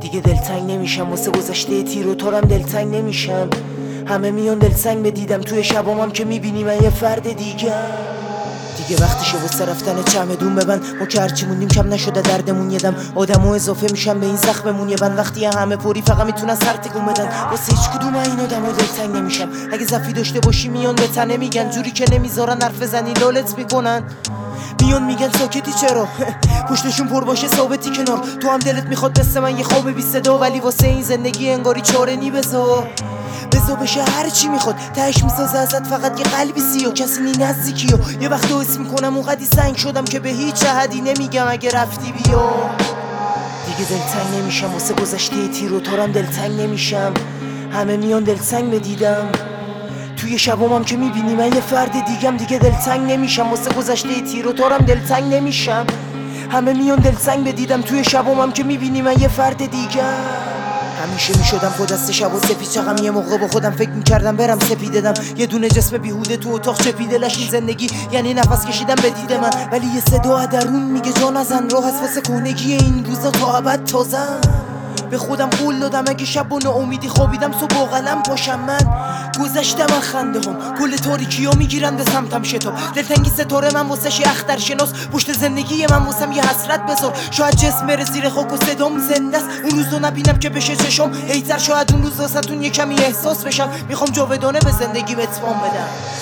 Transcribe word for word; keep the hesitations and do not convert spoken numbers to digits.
دیگه دلتنگ نمیشم واسه گذشته تیر و تارم دلتنگ نمیشم. همه میان دلتنگ بدیدم توی شبامم که میبینی من یه فرد دیگه. دیگه وقتشه واسه رفتن چمدون ببند. ما که هرچی موندیم کم نشده دردمون یدم. آدمو اضافه میشن به این زخممون یه بند. وقتی همه پری فقط میتونن سر تکون بدن. واسه هیچ کدوم این آدما دلتنگ نمیشم. اگه ضعفی داشته باشی میان به تنه میگن، جوری که نمیذارن حرف بزنی لالت میکنن. میان میگن ساکتی چرا پشتشون پر باشه ثابتی کنار. تو هم دلت میخواد مثل من یه خواب بی صدا، ولی واسه این زندگی انگاری چاره نی. بذار بذار بشه هر چی میخواد، تهش میسازه ازت فقط یه قلبی سیاه. کسی نی نزدیکی و یه وقت حس میکنم اونقدی سنگ شدم که به هیچ احدی نمیگم اگه رفتی بیا. دیگه دلتنگ نمیشم واسه گذشته تیر و تارم دلتنگ نمیشم. همه میان دلتنگ بدیدم توی شبامم که میبینی من یه فرد دیگم. دیگه دلتنگ نمیشم واسه گذشته تیر و تارم دلتنگ نمیشم. همه میان دلتنگ بدیدم توی شبامم که میبینی من یه فرد دیگم. همیشه میشدم با دست شب و سپید چقم. یه موقع با خودم فکر میکردم برم سپیددم. یه دونه جسم بیهوده تو اتاق چپیده لش. این زندگی یعنی نفس کشیدم به دید من، ولی یه صدا درون میگه جا نزن. راه هست واسه کهنگی این روزا تا ابد تازم. به خودم قول دادم اگه شب و ناامیدی خوابیدم صبح با قلم پاشم من. گذشته من خنده هم کل تاریکی ها میگیرن به سمتم شتاب. دلتنگی ستاره من واسه شی اختر شناس. پشت زندگی من واسم یه حسرت بذار. شاید جسم بره زیر خاک و صدام زنده است. اون روزو نبینم که بشه چشم ایتر. شاید اون روز واسهتون یه کمی احساس بشم. میخوام جاودانه به زندگی اتمام بدم.